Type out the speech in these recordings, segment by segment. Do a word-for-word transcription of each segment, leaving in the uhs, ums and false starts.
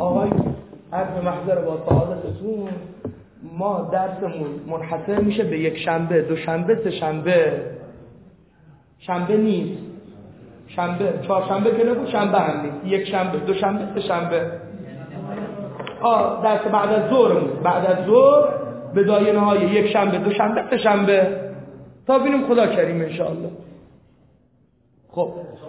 آقای عرض محضر با سعادتتون، ما درسمون منحصر میشه به یک شنبه، دو شنبه، سه شنبه. شنبه نیست، شنبه، چهار شنبه که نبود، شنبه هم نیست، یک شنبه، دو شنبه، سه شنبه. آه درس بعد از ظهرمون، بعد از ظهر به دایره های یک شنبه، دو شنبه، سه شنبه، تا ببینیم خدا کریم انشاءالله. خب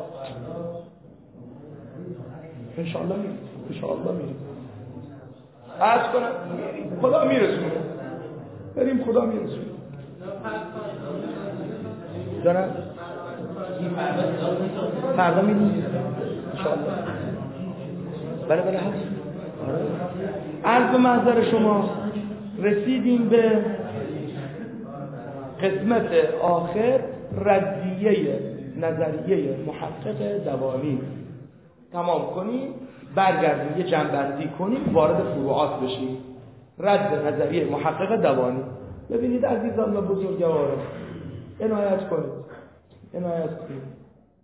انشاءالله میریم، انشاءالله میریم، عرض کنم خدا میرسونه، بریم خدا میرسونه. دارم فردا میریم انشاءالله. بله بله هست. عرض محضر شما رسیدیم به قسمت آخر، ردیه نظریه محقق دوانی. تمام کنیم، برگردیم، یه جنبندی کنیم، وارد فروعات بشیم. رد نظریه محقق دوانی. ببینید عزیزان و بزرگواران، عنایت کنید، عنایت کنید.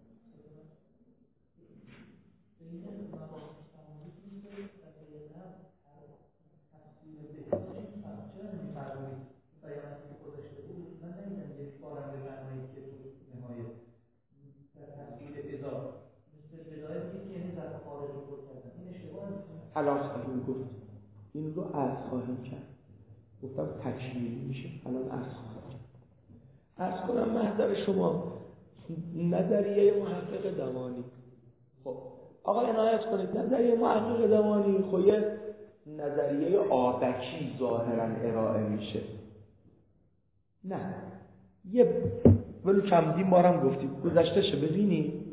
الان خواهیم گفت، این رو عرض خواهیم کرد. گفتم تکمیلی میشه، الان عرض خواهیم کرد. عرض کنم محضر شما نظریه محقق دوانی. خب آقا عنایت کنید، نظریه محقق دوانی خب یه نظریه آبکی ظاهرا ارائه میشه. نه یه ولو چندین بارم گفتیم، گذشتهشه ببینید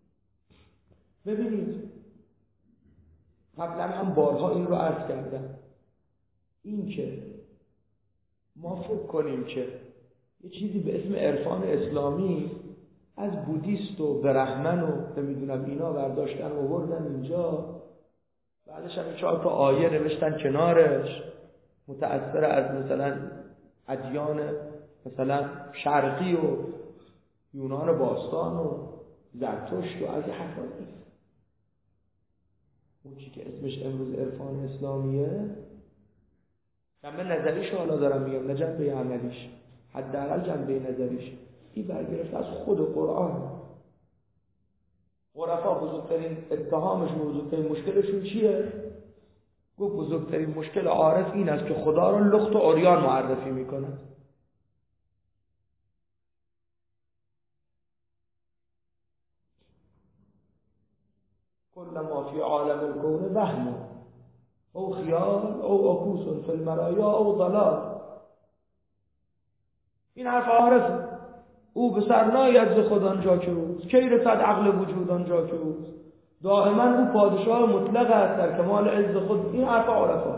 ببینید قبلا هم بارها این رو عرض کردم، این که ما فکر کنیم که یه چیزی به اسم عرفان اسلامی از بودیست و برهمن و نمیدونم اینا برداشتن و آوردن اینجا، بعدش هم چهار تا آیه نوشتن کنارش متأثر از مثلا ادیان مثلا شرقی و یونان باستان و زرتشت و از حرفا نیست. اون چی که اسمش امروز عرفان اسلامیه، جنبه نظریش حالا دارم میگم، نه جنبه عملیش، حداقل جنبه نظریش، این برگرفته از خود قرآن. عرفا بزرگترین اتهامشون و بزرگترین مشکلشون چیه؟ گفت بزرگترین مشکل عارف این است که خدا رو لخت و عریان معرفی میکنه. كل ما في عالم الكون وهم او خیال او عکوس فی المرایا او ضلال. این حرف عارف، او به سر ناید ز خود آنجا که اوست، کی رسد عقل وجود آنجا که اوست، دائما او پادشاه مطلق است در کمال عز خود. این حرف عارفه.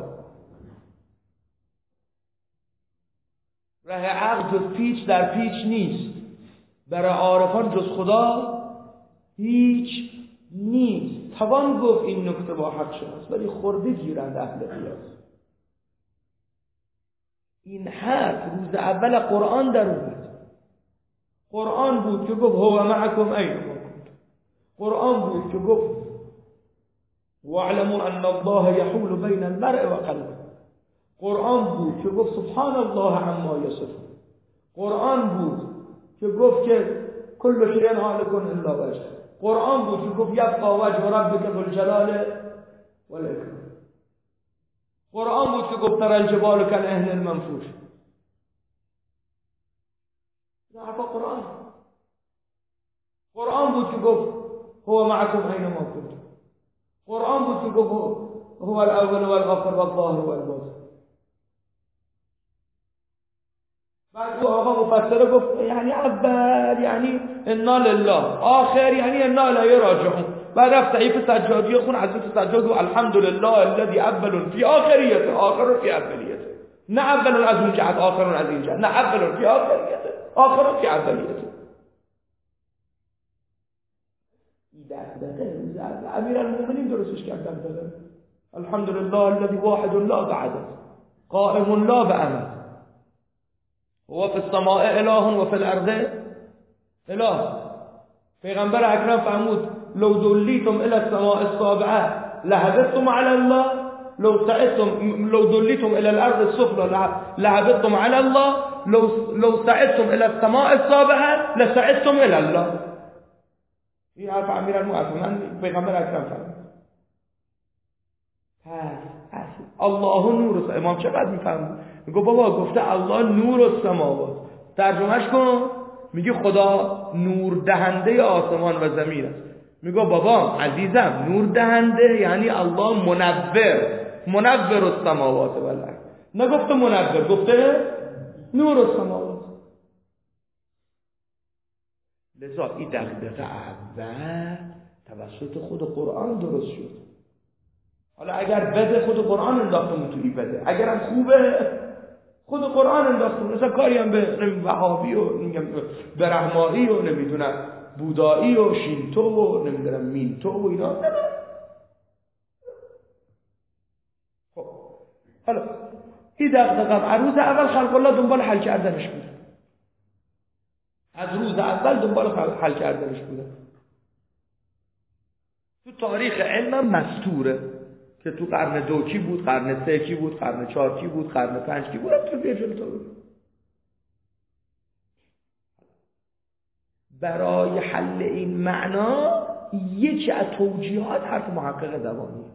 ره عقل جز پیچ در پیچ نیست، برای عارفان جز خدا هیچ نیست. توان گفت این نکته با حق شناس، ولی خورده گیرند اهل قیاس. این حرف روز اول قرآن در اومد. قرآن بود که گفت هو معکم اینما کنتم. قرآن بود که گفت واعلموا ان الله یحول بین المرء و قلبه. قرآن بود که گفت سبحان الله عما یصفون. قرآن بود که گفت که کل شیء هالک الا وجهه. قرآن بود که گفت یبقى وجه ربک ذو الجلال والاکرام. قرآن بود که گفت تری الجبال کالعهن المنفوش. حرف قرآن. قرآن بود که گفت هو معکم اینما کنتم. قرآن بود که گفت هو الاول والآخر والظاهر والباطن. بعد او آقا مفسره گفت یعنی اول یعنی انا لله، آخر یعنی انا الیه راجعون. بعد رفت صحیفه سجادی خون حضرت سجاد و الحمد لله الذي اول فی آخریته، آخر فی اولیته. نه اول از اون جهت، آخر از این جهت. نه اول فی آخریته، آخر فی اولیته. این دقیقه روز امیرالمومنین درستش کردن داره. الحمد لله الذي واحد لا بعده قائم لا بعمد هو فی السماء اله و فی الارض اله. پیغمبر اکرم فرمود لو دلیتم الی السماء السابعه لهبتم على الله لو سعدتم لو دليتم الى الارض السفلى لهبتم على الله لو لو سعدتم الى السماء السابعه لسعدتم الى الله. این حرف امیرالمؤمنین من پیغمبر اکرم فرمود. پس الله نور، امام چقدر میفهمه؟ میگه بابا گفته الله نور السماوات، ترجمهش کن. میگه خدا نور دهنده آسمان و زمین است. میگه بابا عزیزم نور دهنده یعنی الله منور، منور السماوات و الارض. نگفته منور، گفته نور السماوات. لذا این دغدغه اول توسط خود قرآن درست شد. حالا اگر بده خود قرآن انداختم توی بده، اگرم خوبه خود قرآن انداختم. مثلا کاری هم به وهابی و برهمانی و نمیدونم بودایی و شینتو و نمیدونم مینتو و اینا. خب حالا این دغدغه عروض اول خلق الله دنبال حل کردنش بود. از روز اول دنبال حل کردنش بوده. تو تاریخ علم مستوره که تو قرن دو کی بود، قرن سه کی بود، قرن چهار کی بود، قرن پنج کی بود. تو بیا جلو برای حل این معنا یکی از توجیهات حرف محقق دوانیه.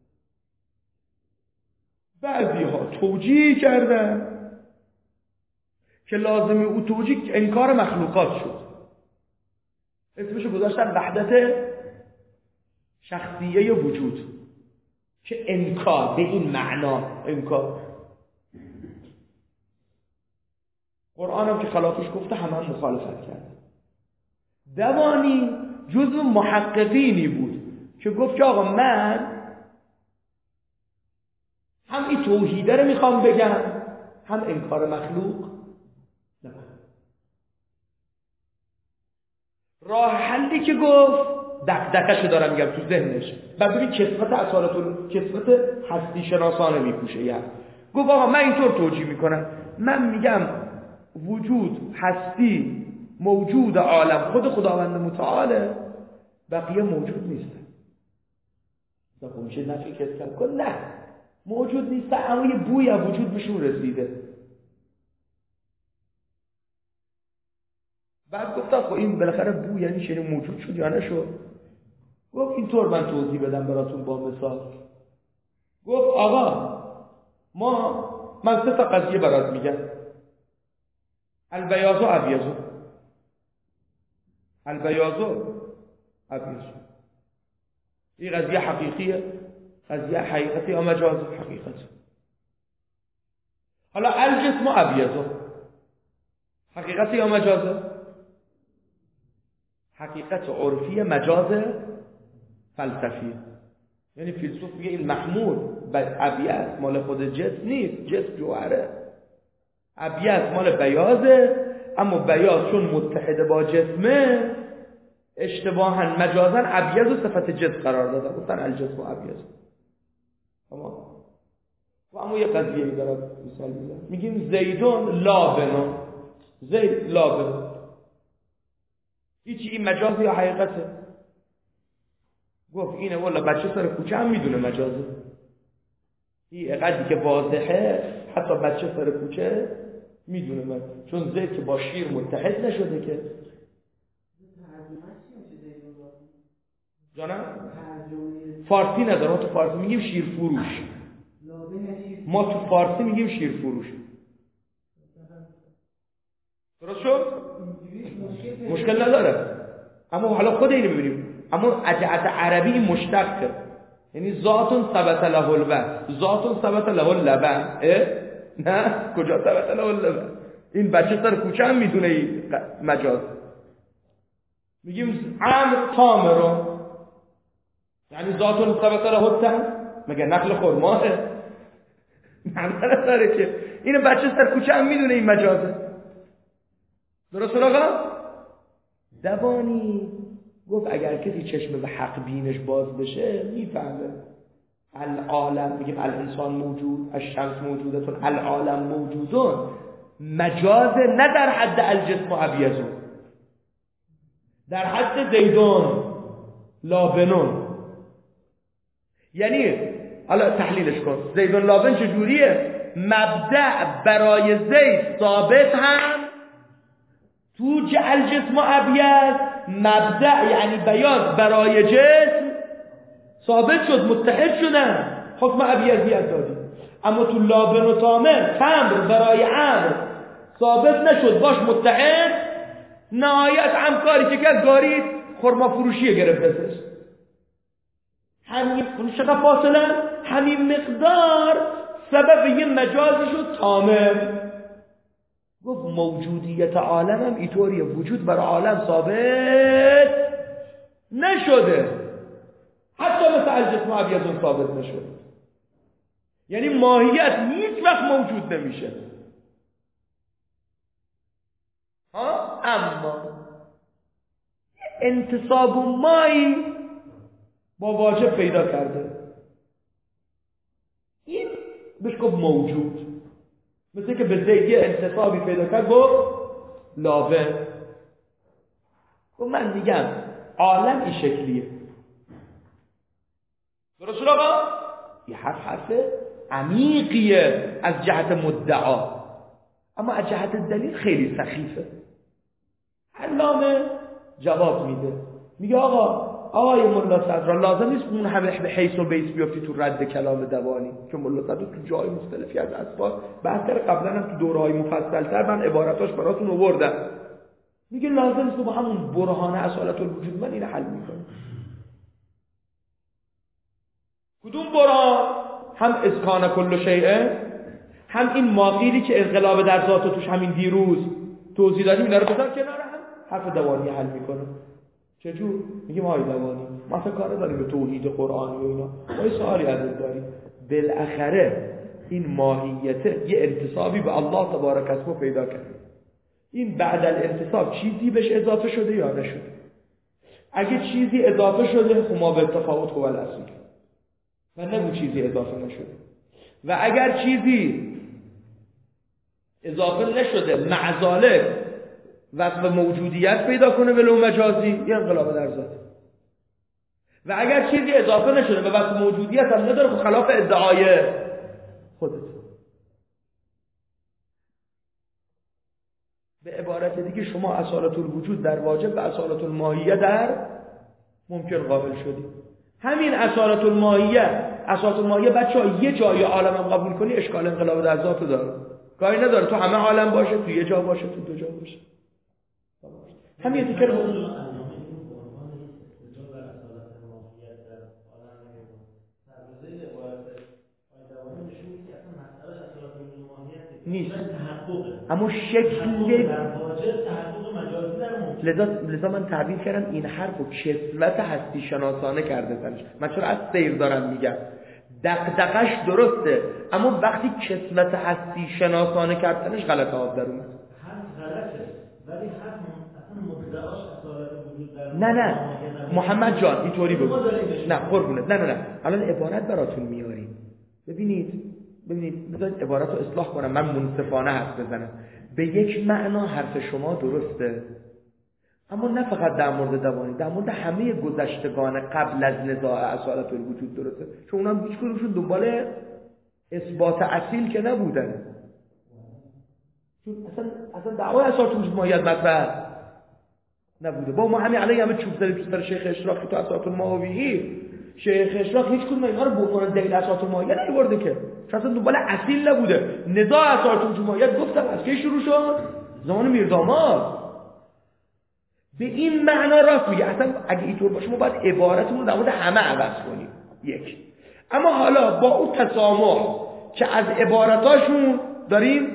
بعضی ها توجیه کردن که لازمی او توجیه انکار مخلوقات شد. اسمشو گذاشتن وحدت شخصیه وجود، که انکار به این معنا انکار. قرآن هم که خلافش گفته همه هم مخالفت کرد. دوانی جزو محققینی بود که گفت که آقا من هم این توحیده رو میخوام بگم هم انکار مخلوق نکنم. راه حلی که گفت دقدقشو دارم میگم تو ذهنش، بعد ببین کسوت اصالت کسوت هستی شناسانه میپوشه. یعنی گفت آقا من اینطور توجیه میکنم، من میگم وجود هستی موجود عالم خود خداوند متعاله، بقیه موجود نیستن. خب میشه نفی کسب کن؟ نه موجود نیستن، اما یه بوی از وجود بهشون رسیده. بعد گفتم خب این بالاخره بو یعنی چه، موجود شد یا نشد؟ گفت اینطور من توضیح بدم براتون با مثال. گفت آقا ما من سه تا قضیه برات میگم، البیاض و ابیض. البیاض و ابیض این قضیه حقیقیه، قضیه حقیقتی یا مجاز؟ حقیقت. حالا الجسم و ابیض حقیقتی یا مجازه؟ حقیقت عرفی، مجاز فلسفی. یعنی فیلسوف میگه این محمول ابیض مال خود جسم نیست، جسم جوهره. ابیض مال بیاضه، اما بیاض چون متحده با جسمه اشتباها مجازا ابیض و صفت جسم قرار دادن، گفتن الجسم و ابیض. تمام. و اما یه قضیه ای دارم مثال میزنم، میگیم زیدون لابنون، زید لابنون. هیچی این مجاز یا حقیقته؟ گفت اینه والا بچه سر کوچه هم میدونه مجازه. این اقدری که واضحه حتی بچه سر کوچه میدونه من، چون زید که با شیر متحد نشده که. جانم؟ فارسی نداره، ما تو فارسی میگیم شیر فروش. ما تو فارسی میگیم شیر فروش. درست شد؟ مشکل نداره. اما حالا خود اینو ببینیم. اما اجعت عربی مشتقه، یعنی ذاتون ثبت له الوصف، ذاتون ثبت له اللبن. نه کجا ثبت له اللبن؟ این بچه سر کوچه هم میدونه این مجاز. میگیم عام تامرون، یعنی ذاتون ثبت له التم، مگه نخل خرماه؟ معنی نداره که. این بچه سر کوچه هم میدونه این مجازه. درست آقا؟ دوانی گفت اگر کسی چشم به حق بینش باز بشه میفهمه العالم، میگیم الانسان موجود، الشمس موجودتون، العالم موجودون، مجاز نه در حد الجسم و ابیضون، در حد زیدون لابنون. یعنی حالا تحلیلش کن، زید بن لابن چجوریه؟ مبدأ برای زید ثابت هم تو جعل جسم ابیض، مبدأ یعنی بیاض برای جسم ثابت شد، متحد شدن، حکم ابیضیت دادیم. اما تو لابن و تامر تمر برای عمر ثابت نشد، باش متحد، نهایت همکاری که کرد گارید خرما فروشی گرفت ازش. همین اون چقدر فاصله، همین مقدار سبب یه مجازی شد. تامر گفت موجودیت عالم هم اینطوریه، وجود برای عالم ثابت نشده، حتی مثل الجسم ابیض ثابت نشده. یعنی ماهیت هیچ وقت موجود نمیشه. ها اما انتصاب و مایی با واجب پیدا کرده، این بهش گفت موجود. مثل که به زید یه انتصابی پیدا کرد گفت لابن. گفت من میگم عالم این شکلیه. درست شد آقا؟ یه حرف حرف عمیقیه از جهت مدعا، اما از جهت دلیل خیلی سخیفه. علامه جواب میده، میگه آقا آقای ملا صدرا لازم نیست اون همه به حیث و بیس بیافتی تو رد کلام دوانی، که ملا صدرا تو جای مختلفی از اسباب بحث کرده، قبلا هم تو دوره‌های مفصل‌تر من عباراتاش براتون آوردم. میگه لازم نیست با همون برهان اصالت الوجود من این حل میکنه. کدوم برهان؟ هم اسکان کل شیء، هم این ماقیلی که انقلاب در ذات توش همین دیروز توضیح دادیم، اینا رو بذار کنار هم، حرف دوانی حل میکنه. چجور؟ میگیم آی دوانی ما فکر کار داریم به توحید قرآنی و اینا، ما یه سوالی ازت داریم. بالاخره این ماهیت یه انتصابی به الله تبارک اسمه پیدا کرد، این بعد الانتصاب چیزی بهش اضافه شده یا نشده؟ اگه چیزی اضافه شده خب ما به تفاوت خوب الاصیل، و نگو چیزی اضافه نشده. و اگر چیزی اضافه نشده معذالک وصف موجودیت پیدا کنه ولو مجازی، یه انقلاب در ذات. و اگر چیزی اضافه نشده و وصف موجودیت هم نداره، خب خلاف ادعای خودت. به عبارت دیگه شما اصالت الوجود در واجب و اصالت الماهیه در ممکن قابل شدی. همین اصالت الماهیه اصالت الماهیه بچه‌ها یه جای عالم هم قبول کنی اشکال انقلاب در ذات داره، کاری نداره تو همه عالم باشه، تو یه جا باشه، تو دو جا باشه. همین دیگه رو نیست، اما شکل لذا لذا من تعبیر کردم این حرفو کسوت هستی شناسانه کرده تنش. من چرا از سیر دارم میگم، دقدقش درسته، اما وقتی کسوت هستی شناسانه کردنش غلط آب در اومد. هم غلطه ولی هم اصلا مدعاش اصالت وجود در نه نه محمد جان اینطوری بگو، نه قربونت، نه نه نه الان عبارت براتون میاریم. ببینید ببینید بذارید عبارت رو اصلاح کنم، من منصفانه حرف بزنم. به یک معنا حرف شما درسته، اما نه فقط در مورد دوانی، در مورد همه گذشتگان قبل از نزاع اصالت الوجود درسته، چون اونا هیچ کدومشون دنبال اثبات اصیل که نبودن، چون اصلا اصلا دعوای اصالت الوجود ماهیت مطرح نبوده. با ما همین الان همه چوب زدیم تو سر شیخ اشراقی تو اصالت الماهوی، شیخ اشراق هیچ کدوم اینا رو به عنوان دلیل اصالت الماهیت نمی‌برده که، چون اصلا دنبال اصیل نبوده. نزاع اصالت الوجود ماهیت گفتم از کی شروع شد؟ زمان میرداماد. به این معنا راست میگه. اصلا اگه اینطور باشه ما باید عبارتمون رو در مورد همه عوض کنیم. یک. اما حالا با اون تسامح که از عبارتاشون داریم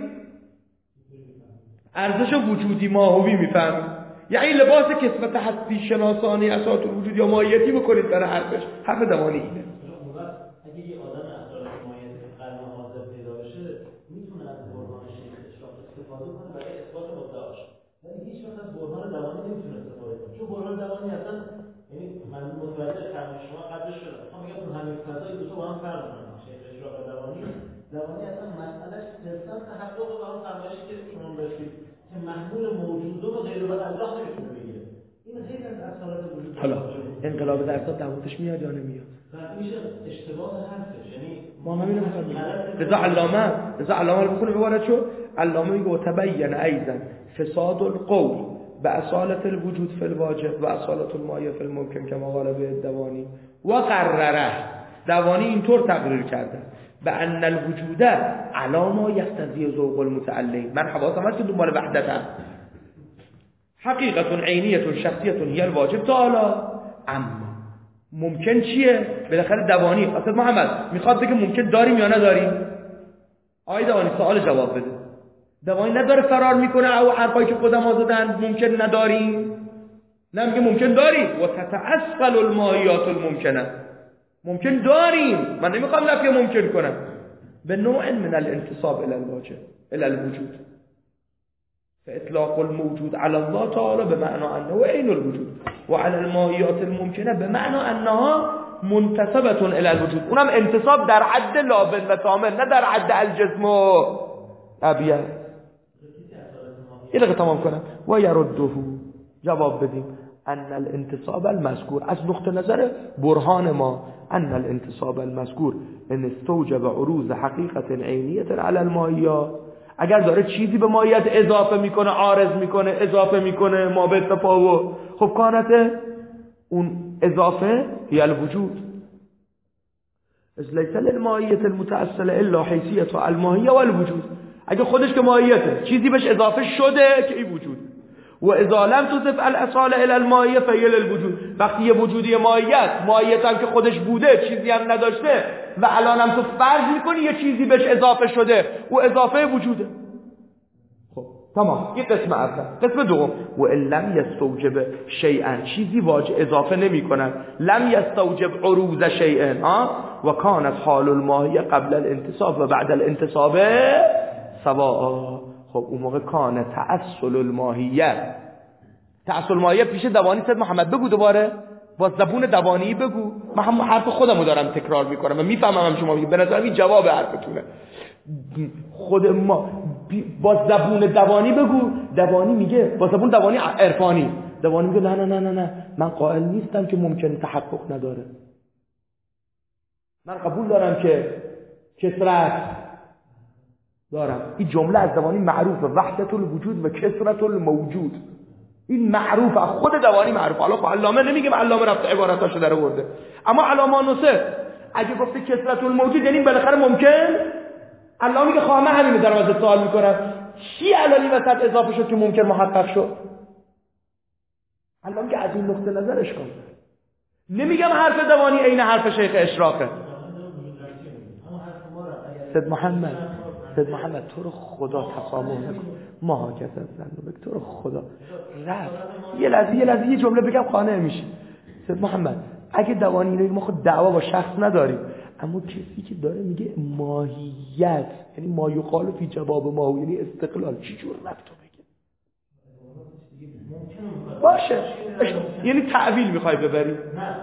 ارزش وجودی ماهوی میفهمیم، یعنی لباس کسوت هستی شناسانی اساس وجود یا ماهیتی بکنید در حرفش، حرف دوانی اینه. اگه یه آدم اصالت ماهیتی قرن حاضر پیدا بشه میتونه از برهان شیخ اشراق استفاده کنه برای اثبات مدعاش، ولی هیچ وقت از برهان دوانی نمیتونه استفاده کنه، چون برهان دوانی اصلا یعنی من متوجه فرمایش شما قبلش شدم، میخوام بگم اون همین فضای دو تا با هم فرق میکنن، شیخ اشراق و دوانی. دوانی اصلا مسئلهش صرفا تحقق با اون فرمایشی که شما داشتید که محمول موجودات و غیر الله نمیتونه بگیره. این غیر از حالا انقلاب درصد دواتش میاد یا نمیاد؟ میشه اشتباه حرفش، یعنی ما همین رو می‌خوایم رضا علامه رضا علامه رو بخونه عبارت شو. علامه میگه تبین ایضا فساد القول باصالة الوجود فی الواجب و اصالة المایه فی الممکن کما قال به دوانی و قرره. دوانی اینطور تقریر کرده به ان الوجود علامه یقتضی ذوق المتعلم. من حواسم هست که دنبال وحدتم. حقیقت عینیه شخصیت هی الواجب تعالی. اما ممکن چیه؟ بالاخره دوانی اصلا محمد میخواد بگه ممکن داریم یا نداریم. آقای دوانی سوال جواب بده. دوانی نداره فرار میکنه او حرفایی که خودم آزادن ممکن نداریم، نه میگه ممکن داریم و تتعسقل الماهیات الممکنه. ممکن داریم، من نمیخوام نفی ممکن کنم. به نوع من الانتصاب الى الواجب الى الوجود فاطلاق الموجود على الله تعالى بمعنى انه عین الوجود و على الماهیات الممکنه بمعنى انها منتسبه الى الوجود. اونم انتصاب در حد لابد و کامل، نه در حد الجسم و ابیه. اینو تمام کنم و یرده جواب بدیم ان الانتصاب المذکور از نقطه نظر برهان ما ان الانتصاب المذکور ان استوجب عروض حقیقت عینیه علی الماهیات. اگر داره چیزی به ماهیت اضافه میکنه، عارض میکنه، اضافه میکنه ما به تفاوت، خب کانت اون اضافه هی الوجود. از لیس للماهیت المتأصله الا حیثیت الماهیه والوجود. اگه خودش که ماهیته چیزی بهش اضافه شده که این وجود و اذا لم تصف الاصاله الى الماهیه فهی للوجود. وقتی یه وجودی ماهیت ماهیت هم که خودش بوده چیزی هم نداشته و الان هم تو فرض میکنی یه چیزی بهش اضافه شده و اضافه وجوده. خب تمام. این قسم اول. قسم دوم و ان لم یستوجب شیئا چیزی واجب اضافه نمیکنن، لم یستوجب عروض شیئا ها و کانت حال الماهیه قبل الانتصاب و بعد الانتصاب سواء. خب اون موقع کانه تعسل الماهیه. تعسل الماهیه پیش دوانی سید محمد بگو دوباره با زبون دوانی بگو. من هم حرف خودمو دارم تکرار میکنم و میفهمم هم شما میگید. به نظرم این جواب حرفتونه. خود ما با زبون دوانی بگو. دوانی میگه با زبون دوانی عرفانی. دوانی میگه نه نه نه نه نه من قائل نیستم که ممکن تحقق نداره. من قبول دارم که کثرت دارم. این جمله از دوانی معروفه، وحدت الوجود و کثرت الموجود. این معروفه، خود دوانی معروفه. حالا خب علامه نمیگم علامه رفت عبارتاشو در آورده، اما علامه نصر اگه گفته کثرت الموجود یعنی بالاخره ممکن. علامه میگه خواهم همین دارم ازت سوال میکنم چی علانی وسط اضافه شد که ممکن محقق شد؟ علامه که از این نقطه نظرش کن. نمیگم حرف دوانی عین حرف شیخ اشراقه. سید محمد سید محمد تو رو خدا تسامح نکن، ما ها کسان زنو تو رو خدا رفت یه لحظه یه لحظه یه جمله بگم قانع میشی. سید محمد اگه دوانی اینه ما خود دعوا با شخص نداریم، اما کسی که داره میگه ماهیت یعنی ما یقال فی جواب ما یعنی استقلال، چی جور رفت تو بگه باشه یعنی تعویل میخوای ببری؟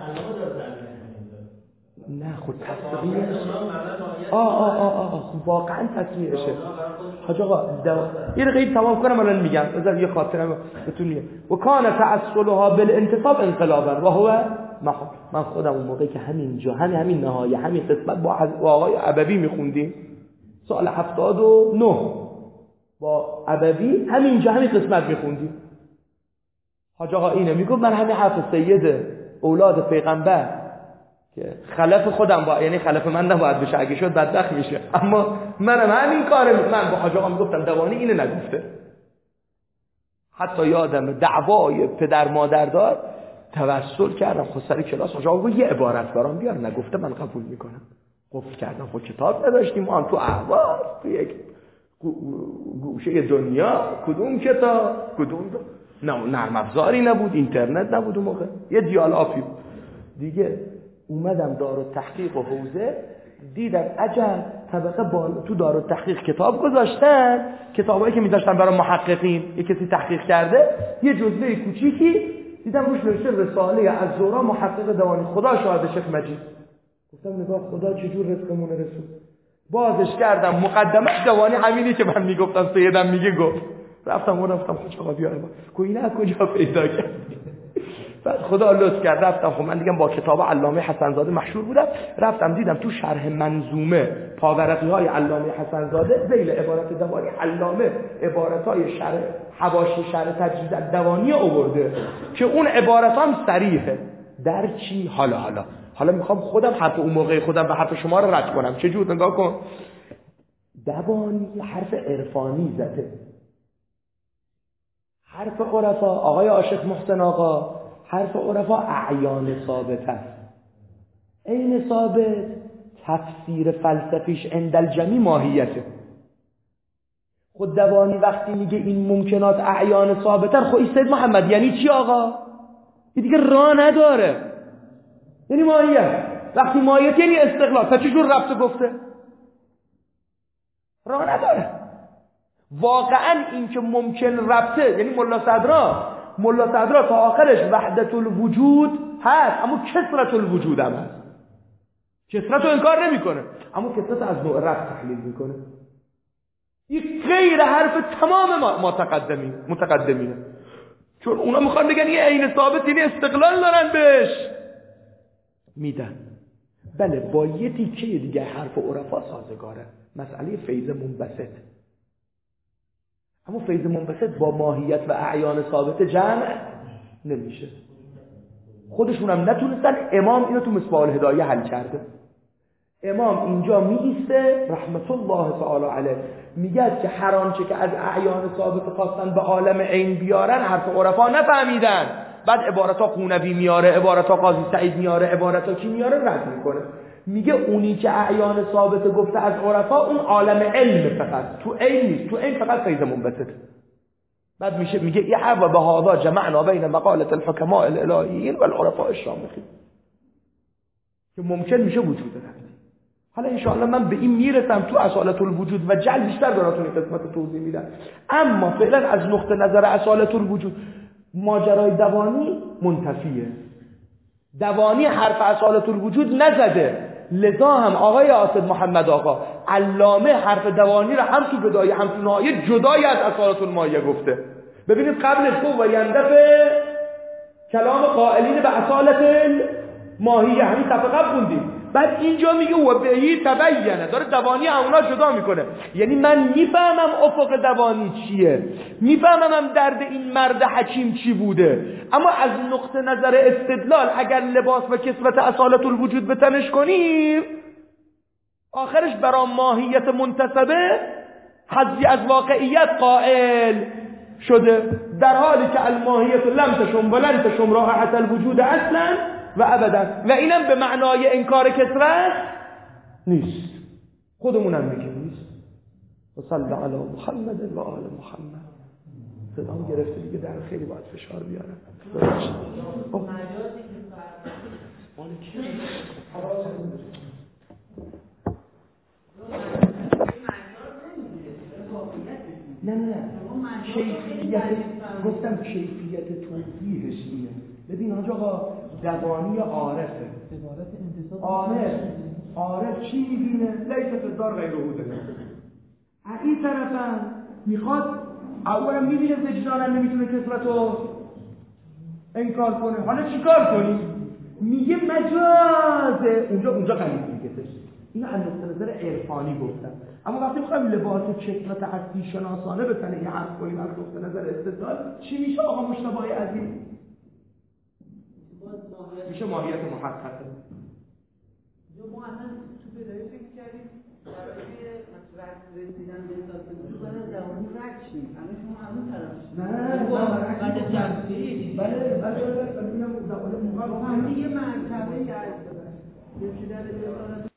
نه خود تصویر آه آه آه آه واقعا تصویرشه. حاج آقا یه دقیقه تمام کنم الان میگم بذار یه خاطرم بهتون میگم. و کان تعسلها بالانتصاب انقلابا و هو محال. من خودم اون موقعی که همینجا همین همین نهایه همین قسمت با آقای عبوی میخوندیم سال هفتاد و نه با عبوی همینجا همین قسمت میخوندیم. حاج آقا اینه میگم من همین حرف سید اولاد پیغمبر که خلف خودم با یعنی خلف من نباید بشه، اگه شد بدبخت میشه، اما منم همین کارو من با حاج آقا میگفتم دوانی اینو نگفته. حتی یادم دعوای پدر مادر دار توسل کردم خود سر کلاس حاج آقا یه عبارت برام بیار، نگفته من قبول میکنم. قفل کردم خود کتاب نداشتیم ما هم تو احواز تو یک گوشه دنیا کدوم کتاب کدوم نه نرم افزاری نبود، اینترنت نبود اون موقع، یه دیال آفی دیگه. اومدم دارالتحقیق و حوزه دیدم عجب طبقه بالا تو دارالتحقیق کتاب گذاشتن، کتابایی که میذاشتن برای محققین یه کسی تحقیق کرده، یه جزوه کوچیکی دیدم روش نوشته رساله از زورا محقق دوانی. خدا شاهد شیخ مجید. گفتم نگاه خدا چجور رزقمون رسون. بازش کردم مقدمش دوانی همینی که من میگفتم سیدم میگه گفت. رفتم اون رفتم خود آقا بیارم کو اینه از کجا پیدا کرد. بعد خدا لطف کرد رفتم، خب من دیگه با کتاب علامه حسن‌زاده مشهور بودم، رفتم دیدم تو شرح منظومه پاورقی‌های علامه حسن‌زاده ذیل عبارت دوانی علامه عبارت‌های شرح حواشی شرح تجرید دوانی آورده که اون عبارت هم صریحه. در چی؟ حالا حالا حالا میخوام خودم حرف اون موقع خودم و حرف شما رو رد کنم. چه جور؟ نگاه کن، دوانی حرف عرفانی زده، حرف عرفا آقای عاشق محسن آقا، حرف عرفا اعیان ثابت است. عین ثابت تفسیر فلسفیش عند الجمی ماهیته. خود دوانی وقتی میگه این ممکنات اعیان ثابتن، خب این سید محمد یعنی چی آقا؟ این دیگه راه نداره، یعنی ماهیت. وقتی ماهیت یعنی استقلال. تا چجور ربط گفته؟ راه نداره. واقعا این که ممکن ربطه، یعنی ملا صدرا ملا صدرا تا آخرش وحدت الوجود هست، اما کثرت الوجود هم هست. کثرت رو انکار نمی کنه، اما کثرت از نوع ربط تحلیل میکنه. این غیر حرف تمام ما متقدمین متقدمینه، چون اونا میخوان بگن یه عین ثابت، یعنی استقلال دارن بهش میدن. بله با یه تیکه دیگه حرف عرفا سازگاره، مسئله فیض منبسط. اما فیض منبسط با ماهیت و اعیان ثابت جمع نمیشه. خودشون هم نتونستن. امام اینو تو مصباح الهدایه حل کرده. امام اینجا میایسته رحمت الله تعالی علیه، میگه که هر آنچه که از اعیان ثابت خواستن به عالم عین بیارن حرف عرفا نفهمیدن. بعد عبارتا قونوی میاره، عبارتا قاضی سعید میاره، عبارتا کی میاره رد میکنه. میگه اونی که اعیان ثابت گفته از عرفا اون عالم علم فقط، تو عین نیست. تو عین فقط فیض منبسط. بعد میشه میگه یه حوا به هذا جمعنا بین مقالة الحکماء الالهیین و العرفاء الشامخین، که ممکن میشه وجود داره. حالا انشاءالله من به این میرسم تو اصالت الوجود و جل بیشتر براتون این قسمت توضیح میدم. اما فعلا از نقطه نظر اصالت الوجود ماجرای دوانی منتفیه. دوانی حرف اصالت الوجود نزده، لذا هم آقای آصد محمد آقا علامه حرف دوانی را هم تو بدایه هم تو نهایه جدای از اصالت المایه گفته. ببینید قبلش گفت و یندفع کلام قائلین به اصالت الماهیه، همین صفحه قبل خوندیم. بعد اینجا میگه و بهی تبینه، داره دوانی اونا جدا میکنه. یعنی من میفهمم افق دوانی چیه، میفهمم هم درد این مرد حکیم چی بوده، اما از نقطه نظر استدلال اگر لباس و کسوت اصالت الوجود به تنش کنیم، آخرش برای ماهیت منتسبه حذفی از واقعیت قائل شده، در حالی که الماهیت لم تشم ولن تشم رائحة الوجود اصلا و ابدا. و اینم به معنای انکار کثرت نیست، خودمونم میگیم نیست. و صلی علی محمد و آل محمد. صدام گرفته دیگه، در خیلی باید فشار بیارم. نه نه کیفیت، گفتم کیفیت توضیحش اینه. ببین حاج آقا دوانی عارفه، عارف عارف چی میبینه؟ لیست الدار غیر وجوده. این طرفم میخواد اولا میبینه وجدانم نمیتونه کثرت رو انکار کنه، حالا چیکار کنی؟ میگه مجازه. اونجا اونجا غلیظ میگه. اینو از نظر عرفانی گفتم، اما وقتی میخوایم لباس کثرت هستی شناسانه بتونه یه حرف کنیم از نقطه نظر استدلال، چی میشه آقا مجتبی عزیز؟ میشه ماهیت محققه. جو ما اصلا تو بدایه فکر کردیم برای مطلب رسیدن به احساس وجود برای دوانی رد شیم، اما شما از اون طرف نه بعد جنبی بله بله بله ببینم دوانی موقع هم دیگه مرتبه از رسیدن به